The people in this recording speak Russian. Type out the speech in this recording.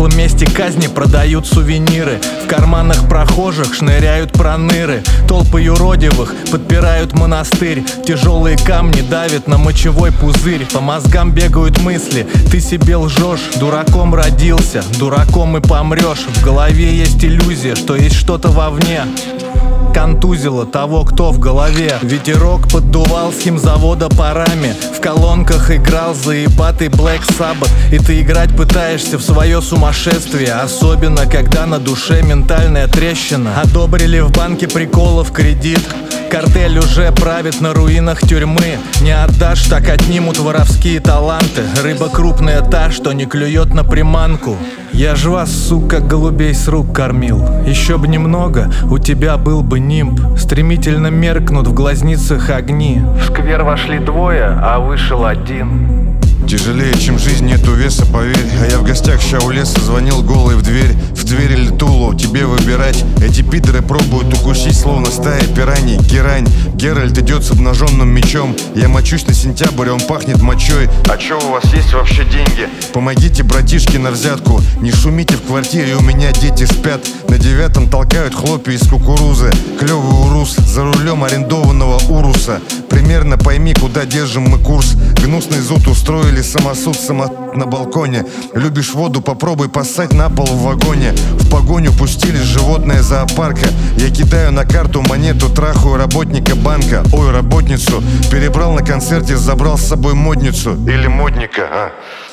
прошлом месте казни продают сувениры. В карманах прохожих шныряют проныры. Толпы юродивых подпирают монастырь. Тяжелые камни давят на мочевой пузырь. По мозгам бегают мысли, ты себе лжешь. Дураком родился, дураком и помрешь. В голове есть иллюзия, что есть что-то вовне. Контузило того, кто в голове. Ветерок поддувал с химзавода парами. В колонках играл заебатый Black Sabbath. И ты играть пытаешься в свое сумасшествие. Особенно, когда на душе ментальная трещина. Одобрили в банке приколов кредит. Картель уже правит на руинах тюрьмы. Не отдашь, так отнимут воровские таланты. Рыба крупная та, что не клюет на приманку. Я ж вас, сука, голубей с рук кормил. Еще б немного, у тебя был бы нимб. Стремительно меркнут в глазницах огни. В сквер вошли двое, а вышел один. Тяжелее, чем жизнь, нету веса, поверь. А я в гостях ща у леса, звонил голый в дверь. В дверь или Тулу, тебе выбирать. Эти пидоры пробуют укусить, словно стая пираний. Герань, Геральт идет с обнаженным мечом. Я мочусь на сентябрь, он пахнет мочой. А чё у вас есть вообще деньги? Помогите, братишки, на взятку. Не шумите в квартире, у меня дети спят. На 9-м толкают хлопья из кукурузы. Клёвый урус, за рулем арендованного уруса. Примерно пойми, куда держим мы курс. Гнусный зуд устроили, самосуд на балконе. Любишь воду, попробуй поссать на пол в вагоне. В погоню пустили животное зоопарка. Я кидаю на карту монету, трахаю работника банка. Ой, работницу. Перебрал на концерте, забрал с собой модницу. Или модника,